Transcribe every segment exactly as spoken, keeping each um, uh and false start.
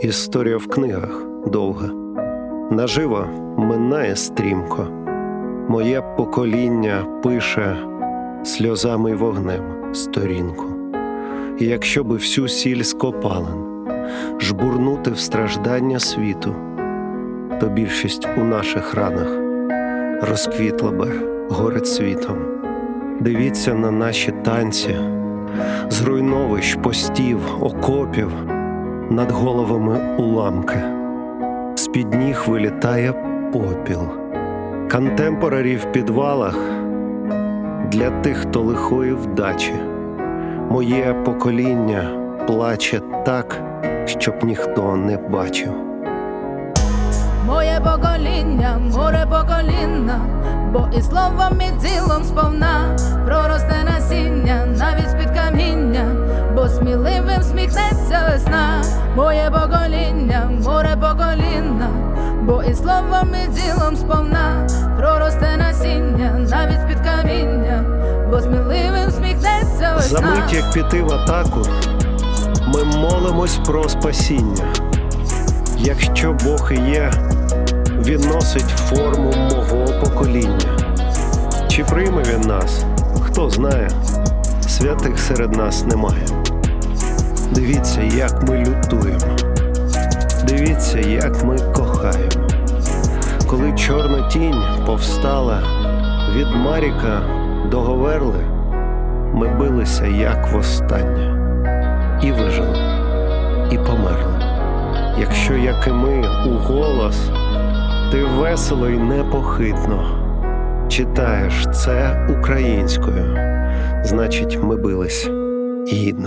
Історія в книгах довга, наживо минає стрімко. Моє покоління пише сльозами й вогнем сторінку. І якщо би всю сіль з копалин жбурнути в страждання світу, то більшість у наших ранах розквітла би горецвітом. Дивіться на наші танці, зруйновищ, постів, окопів, над головами уламки. З-під ніг вилітає попіл. Контемпорарі в підвалах для тих, хто лихої вдачі. Моє покоління плаче так, щоб ніхто не бачив. Моє покоління, море покоління, бо і словом, і ділом сповна проросте насіння навіть з-під каміння, бо сміливим сміхнеться весна. Моє покоління, море покоління, бо і словом, і ділом сповна проросте насіння навіть з-під каміння, бо сміливим сміхнеться весна. Замить, як піти в атаку, ми молимось про спасіння. Якщо Бог і є, Він носить форму мого покоління. Чи прийме Він нас? Хто знає, святих серед нас немає. Дивіться, як ми лютуємо. Дивіться, як ми кохаємо. Коли чорна тінь повстала від Маріка до Говерли, ми билися, як востаннє. І вижили, і померли. Якщо, як і ми, у голос, ти весело й непохитно читаєш це українською, значить, ми бились гідно.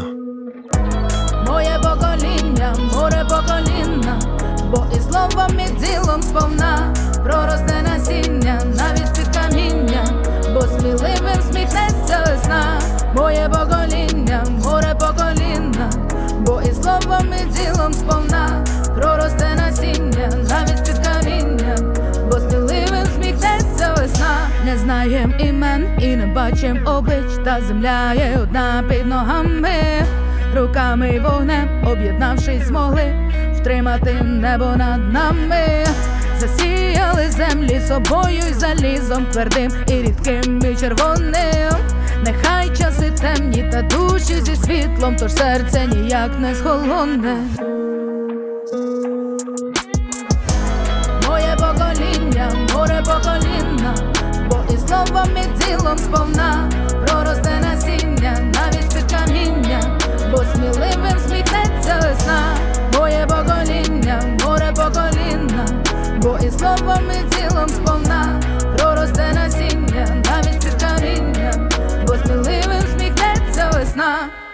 Моє покоління, море покоління, бо і словом, і ділом сповна проросте насіння навіть з-під каміння, бо сміливим сміхнеться весна. Моє покоління, море покоління, бо і словом, і ділом сповна проросте насіння навіть з-під каміння, бо сміливим сміхнеться весна. Не знаєм імен і не бачим облич, та земля є одна під ногами. Руками й вогнем об'єднавшись змогли втримати небо над нами. Засіяли землі собою й залізом твердим і рідким і червоним. Нехай часи темні та душі зі світлом, тож серце ніяк не схолоне. Моє покоління, море покоління, бо і словом, і ділом сповна проросте насіння навіть з-під каміння, бо сміливим сміхнеться весна. Моє покоління, море покоління, бо і словом, і ділом сповна проросте насіння навіть з-під каміння, бо сміливим сміхнеться весна.